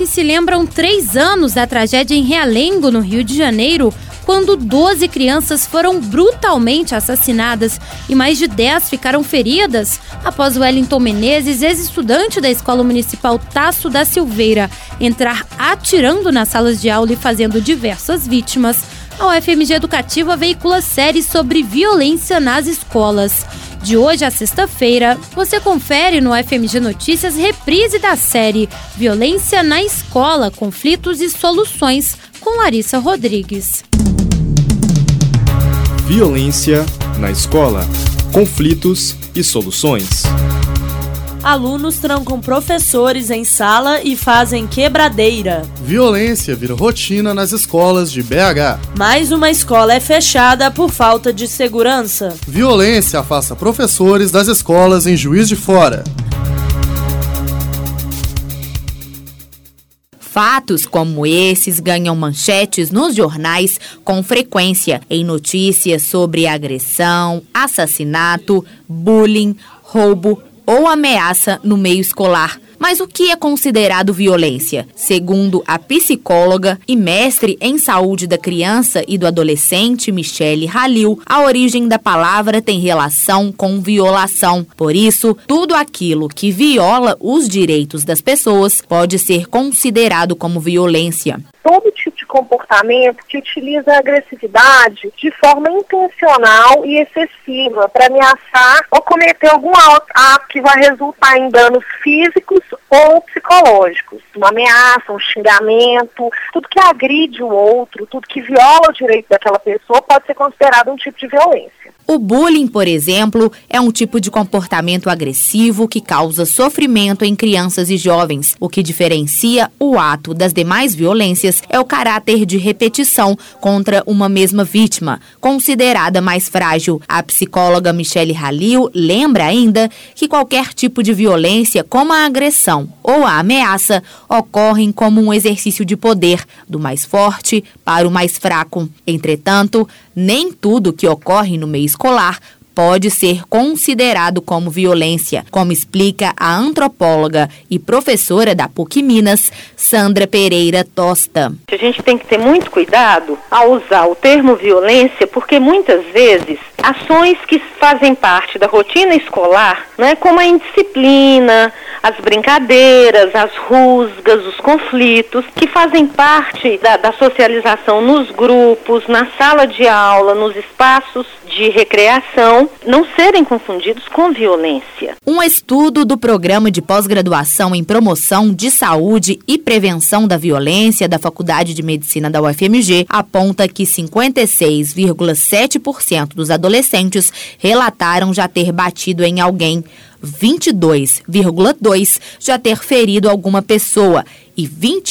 que se lembram 3 anos da tragédia em Realengo, no Rio de Janeiro, quando 12 crianças foram brutalmente assassinadas e mais de 10 ficaram feridas após Wellington Menezes, ex-estudante da Escola Municipal Tasso da Silveira, entrar atirando nas salas de aula e fazendo diversas vítimas. A UFMG Educativa veicula séries sobre violência nas escolas. De hoje a sexta-feira, você confere no UFMG Notícias reprise da série Violência na Escola, Conflitos e Soluções, com Larissa Rodrigues. Violência na escola, conflitos e soluções. Alunos trancam professores em sala e fazem quebradeira. Violência vira rotina nas escolas de BH. Mais uma escola é fechada por falta de segurança. Violência afasta professores das escolas em Juiz de Fora. Fatos como esses ganham manchetes nos jornais com frequência em notícias sobre agressão, assassinato, bullying, roubo ou ameaça no meio escolar. Mas o que é considerado violência? Segundo a psicóloga e mestre em saúde da criança e do adolescente, Michele Halil, a origem da palavra tem relação com violação. Por isso, tudo aquilo que viola os direitos das pessoas pode ser considerado como violência. Todo tipo de comportamento que utiliza a agressividade de forma intencional e excessiva para ameaçar ou cometer algum ato que vai resultar em danos físicos ou psicológicos. Uma ameaça, um xingamento, tudo que agride o outro, tudo que viola o direito daquela pessoa pode ser considerado um tipo de violência. O bullying, por exemplo, é um tipo de comportamento agressivo que causa sofrimento em crianças e jovens. O que diferencia o ato das demais violências é o caráter de repetição contra uma mesma vítima, considerada mais frágil. A psicóloga Michele Halil lembra ainda que qualquer tipo de violência, como a agressão ou a ameaça, ocorrem como um exercício de poder, do mais forte para o mais fraco. Entretanto, nem tudo que ocorre no meio escolar pode ser considerado como violência, como explica a antropóloga e professora da PUC Minas, Sandra Pereira Tosta. A gente tem que ter muito cuidado ao usar o termo violência, porque muitas vezes ações que fazem parte da rotina escolar, né, como a indisciplina, as brincadeiras, as rusgas, os conflitos, que fazem parte da socialização nos grupos, na sala de aula, nos espaços de recreação, não serem confundidos com violência. Um estudo do Programa de Pós-Graduação em Promoção de Saúde e Prevenção da Violência da Faculdade de Medicina da UFMG aponta que 56,7% dos adolescentes relataram já ter batido em alguém, 22,2% já ter ferido alguma pessoa e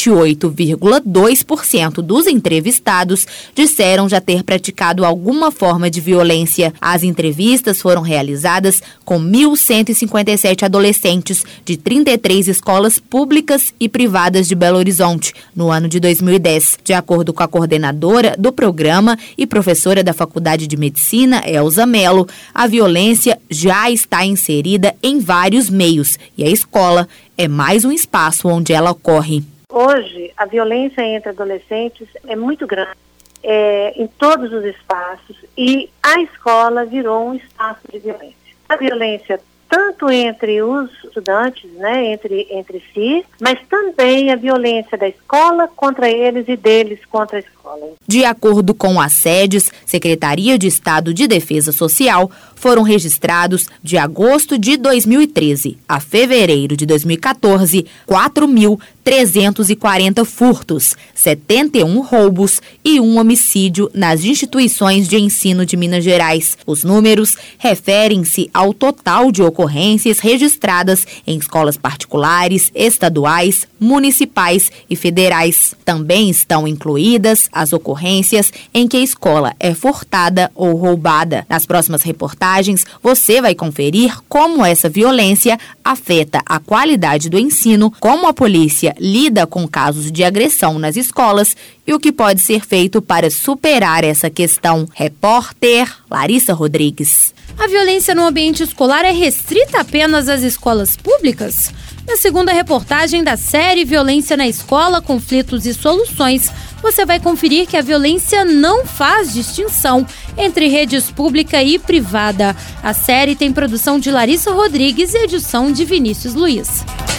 28,2% dos entrevistados disseram já ter praticado alguma forma de violência. As entrevistas foram realizadas com 1.157 adolescentes de 33 escolas públicas e privadas de Belo Horizonte, no ano de 2010. De acordo com a coordenadora do programa e professora da Faculdade de Medicina, Elza Mello, a violência já está inserida em vários meios e a escola é mais um espaço onde ela ocorre. Hoje, a violência entre adolescentes é muito grande, em todos os espaços, e a escola virou um espaço de violência. A violência tanto entre os estudantes, né, entre si, mas também a violência da escola contra eles e deles contra a escola. De acordo com a SEDES, Secretaria de Estado de Defesa Social, foram registrados de agosto de 2013 a fevereiro de 2014, 4.340 furtos, 71 roubos e 1 homicídio nas instituições de ensino de Minas Gerais. Os números referem-se ao total de ocorrências registradas em escolas particulares, estaduais, municipais e federais. Também estão incluídas as ocorrências em que a escola é furtada ou roubada. Nas próximas reportagens, você vai conferir como essa violência afeta a qualidade do ensino, como a polícia lida com casos de agressão nas escolas e o que pode ser feito para superar essa questão. Repórter Larissa Rodrigues. A violência no ambiente escolar é restrita apenas às escolas públicas? Na segunda reportagem da série Violência na Escola, Conflitos e Soluções, você vai conferir que a violência não faz distinção entre redes pública e privada. A série tem produção de Larissa Rodrigues e edição de Vinícius Luiz.